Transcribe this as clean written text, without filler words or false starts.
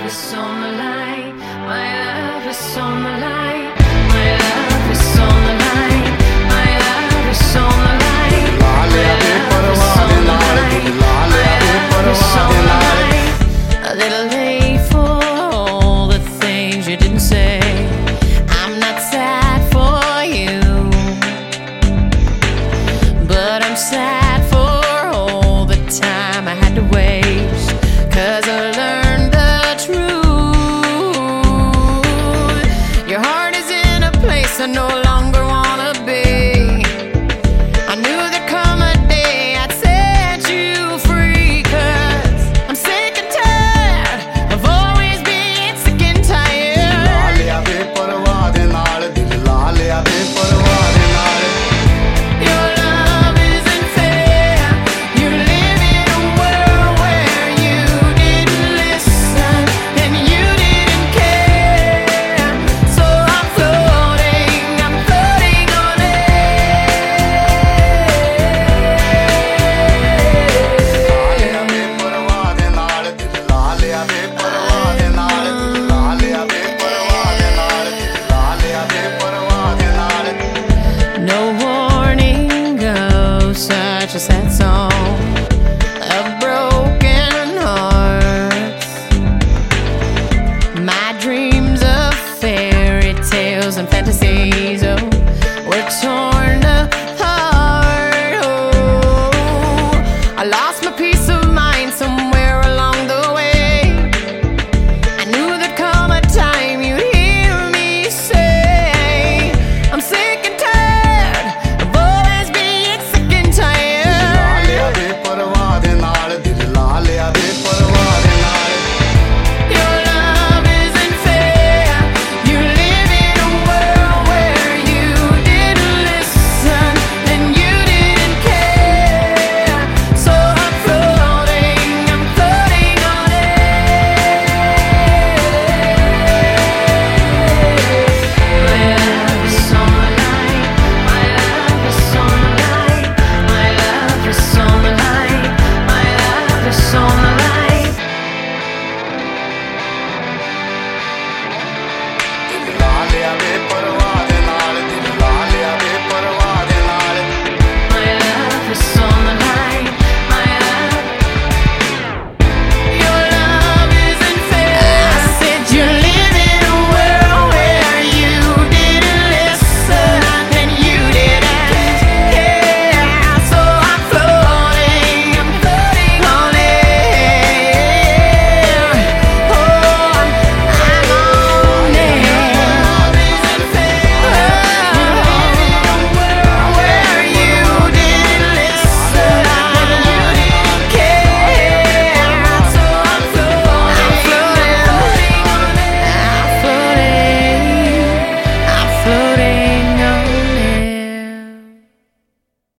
is on the line. My love is on the line. My love is on the line. My love is on the line. My love is on the line. My love is on the line. A little late for all the things you didn't say. I'm not sad for you, but I'm sad for all the time I had to waste. 'Cause I learned the truth. Your heart is in a place I no longer wanna be. I knew there'd come a day I'd set you free. 'Cause I'm sick and tired of always being sick and tired. ਲਾ ਲਿਆ ਬੇਪਰਵਾਹ ਦੇ ਨਾਲ ਦਿਲ ਲਾ ਲਿਆ ਬੇਪਰਵਾਹ ਦੇ ਨਾਲ Your love isn't fair. You live in a world where you didn't listen and you didn't care. So I'm floating on air. ਲਾ ਲਿਆ ਬੇਪਰਵਾਹ ਦੇ ਨਾਲ ਦਿਲ ਲਾ ਲਿਆ ਬੇਪਰਵਾਹ ਦੇ ਨਾਲ ਦਿਲ ਲਾ ਲਿਆ ਬੇਪਰਵਾਹ ਦੇ ਨਾਲ ਦਿਲ ਲਾ ਲਿਆ ਬੇਪਰਵਾਹ ਦੇ ਨਾਲ No warning, oh, such a sad song.